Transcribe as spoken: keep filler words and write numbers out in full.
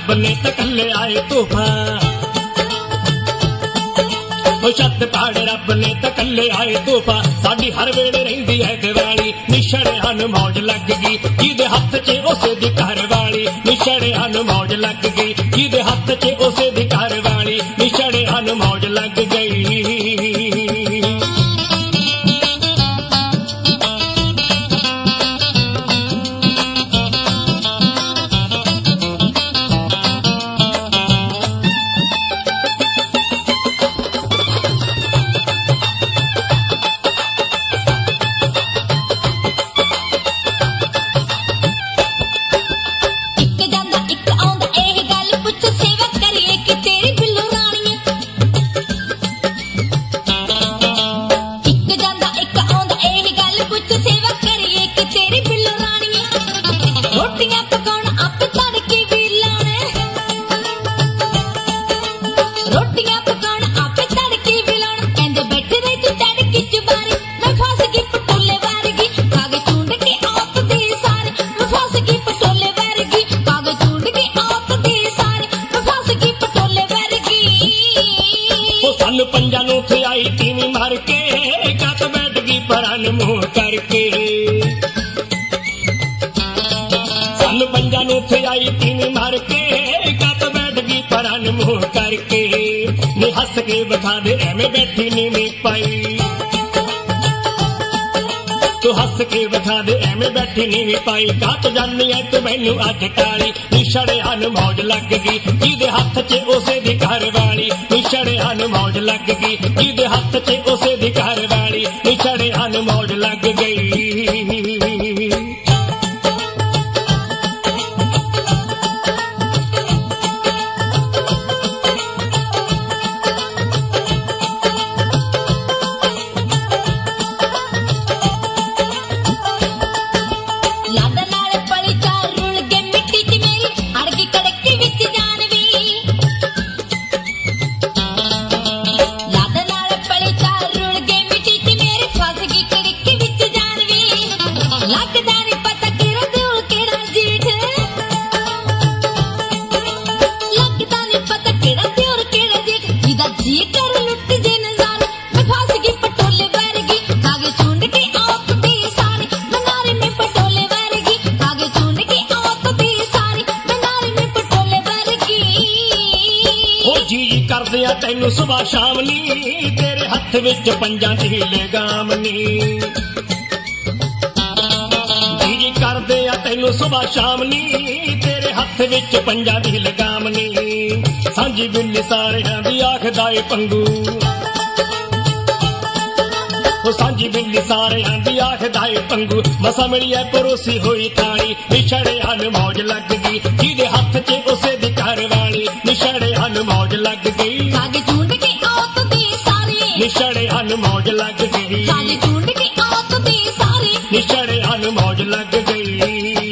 रब ने तो कल्ले आए तूफान, छत पहाड़ रब ने तो कल्ले आए तूफान। साडी हर वेले रहिंदी है दिवाली, निछड़ियां नूं मौज लग गई जिहदे हत्थ च उसे दी घर वाली। निछड़ियां नूं मौज लग गई जिहदे हत्थ च उसे दी घर वाली। निछड़ियां नूं मौज लग गई। पंजा नूं थयाई तीवी मार के कत बैठ गई परान मुंह करके। सानू पंजा नूं थयाई तीवी मार के कत बैठ गई परान मुंह करके। नी हस के बता दे एवें बैठी नीवी पाई, तू हस के बता दे एवें बैठी नीवी पाई। कत जानी है तू मैनू अज टाली। निछड़ियां नूं मौज लग गई जिहदे हत्थ च उसे दी घर वाली। निछड़ियां नूं मौज लग गई जिहदे हत्थ च उसे दी घर वाली। निछड़ियां नूं मौज लग गई। करदिया तैनू सुबह शाम नी तेरे हथ विच पंजां दी लगाम नी। जी जी करदिया तैनू सुबह शाम नी तेरे हथ विच पंजां दी लगाम नी। सांझी बिल्ली सारियां दी आखदा ए पंगू, सांझी बिल्ली सारियां दी आखदा ए पंगू। मसा मिली है परोसी हुई थाली। निछड़ियां नूं मौज लग गई जिहदे हथ च उसे दी घर वाली। निछड़ियां नूं मौज लग गई निछड़ियां नूं मौज लग गई। निछड़ियां नूं मौज लग गई।